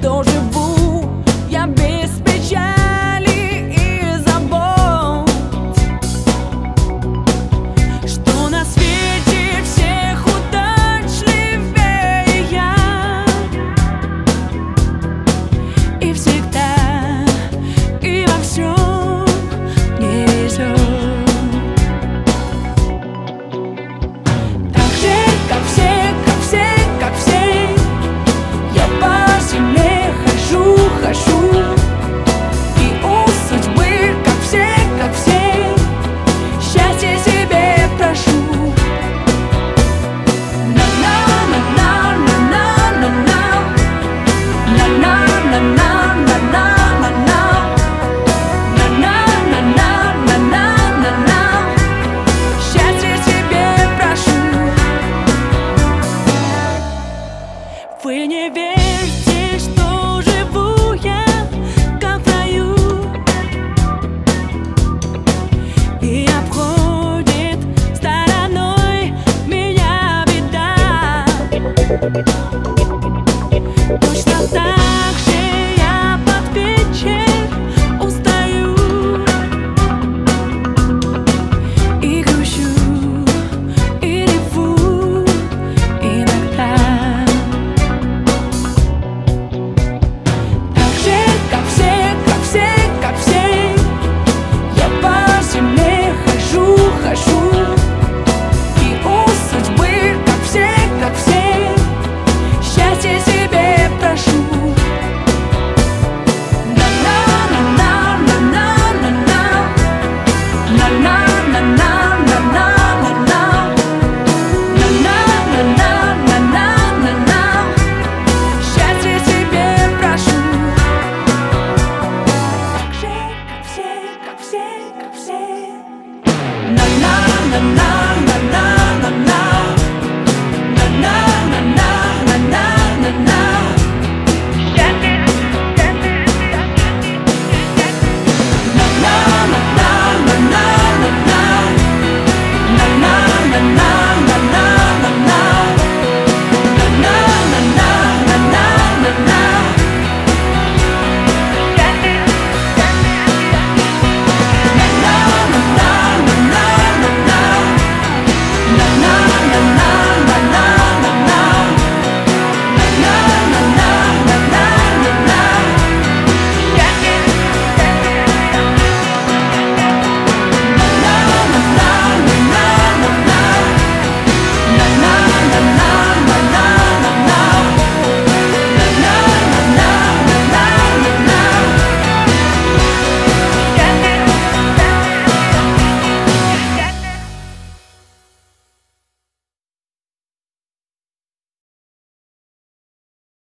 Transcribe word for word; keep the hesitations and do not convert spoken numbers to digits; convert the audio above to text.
что живу я без печали и забот, что на свете всех удачливее я, и всегда и во всем мне везет. Так же, как все, как все, как все, я по земле хожу, хожу, и у судьбы, как все, как все, счастье себе прошу. Вы не верьте, что живу я как в раю, и обходит стороной меня беда.